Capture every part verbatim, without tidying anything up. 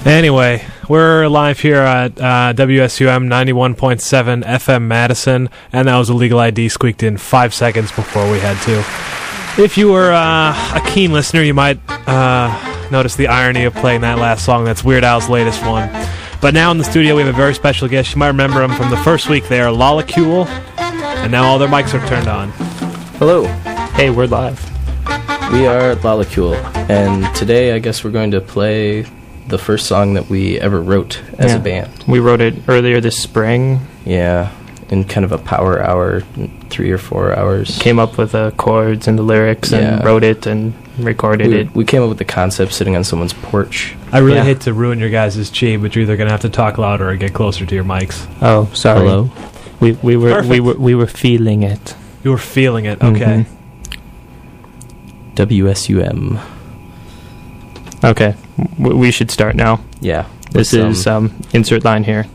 Anyway, we're live here at uh, W S U M ninety-one point seven F M Madison, and that was a legal I D squeaked in five seconds before we had to. If you were uh, a keen listener, you might uh, notice the irony of playing that last song. That's Weird Al's latest one. But now in the studio, we have a very special guest. You might remember him from the first week there, Lolicule, and now all their mics are turned on. Hello. Hey, we're live. We are Lolicule, and today I guess we're going to play the first song that we ever wrote as yeah. a band. We wrote it earlier this spring. Yeah, in kind of a power hour, three or four hours. Came up with the chords and the lyrics Yeah. and wrote it and recorded we, it. We came up with the concept sitting on someone's porch. I really Yeah. hate to ruin your guys' chi, but you're either going to have to talk louder or get closer to your mics. Oh, sorry. Hello? We we were Perfect. we were we were feeling it. You were feeling it, okay. Mhm. W S U M. Okay, w- we should start now. Yeah. This let's, is um, insert line here.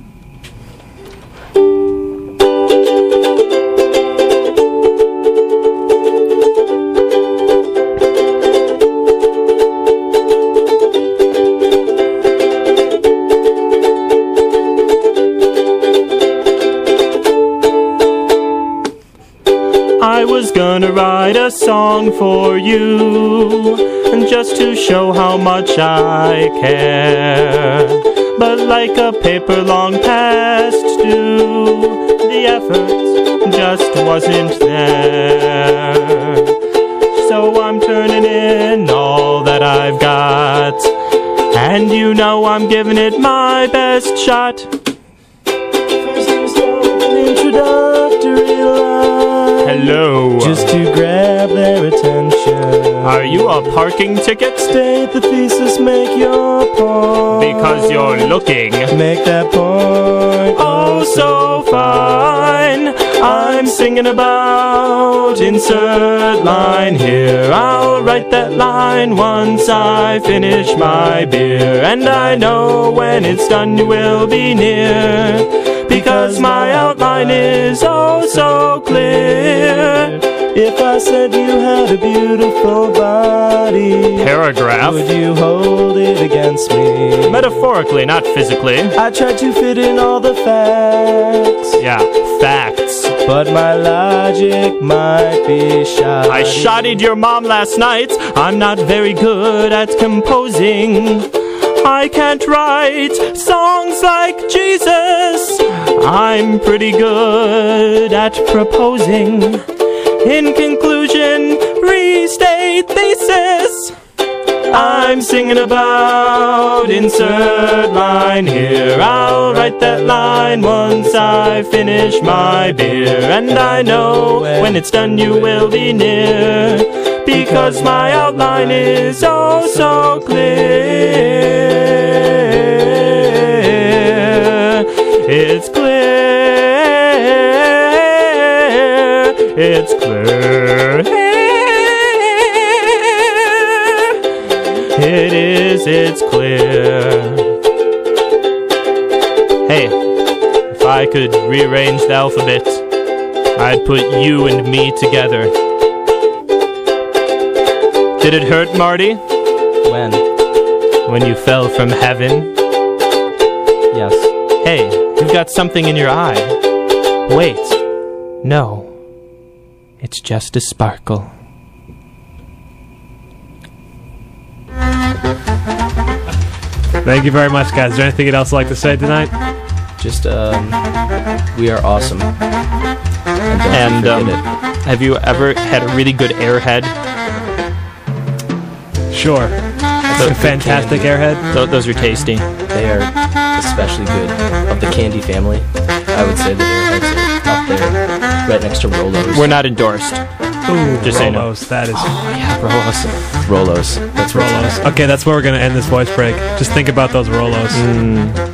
I was gonna write a song for you, and just to show how much I care. But like a paper long past due, the effort just wasn't there. So I'm turning in all that I've got, and you know I'm giving it my best shot. First there's an introductory line. Hello. Just to grab their attention. Are you a parking ticket? State the thesis, make your point. Because you're looking Make that point. oh so fine. I'm singing about insert line here. I'll write that line once I finish my beer. And I know when it's done you will be near, because my outline is oh so clear. If I said you had a beautiful body, Paragraph. would you hold it against me? Metaphorically, not physically. I tried to fit in all the facts, Yeah, facts. but my logic might be shoddy. I shotted your mom last night. I'm not very good at composing. I can't write songs like Jesus. I'm pretty good at proposing. In conclusion, restate thesis. I'm singing about insert line here. I'll write that line once I finish my beer. And I know when it's done you will be near, because my outline is oh so clear. It's clear. It's clear. It is, it's clear. Hey, if I could rearrange the alphabet, I'd put you and me together. Did it hurt, Marty, When? when you fell from heaven? Yes. Hey, you've got something in your eye. Wait. No. It's just a sparkle. Thank you very much, guys. Is there anything else you'd like to say tonight? Just, um, we are awesome. And don't And forget um, it. have you ever had a really good airhead? Sure. That's a fantastic airhead. Th- those are tasty. They are especially good. Of the candy family, I would say that Airheads are up there, right next to Rolos. We're not endorsed. Ooh, Just say no. Rolos. That is Yeah, Rolos. Rolos. That's Rolos. Okay, that's where we're going to end this voice break. Just think about those Rolos. Mm.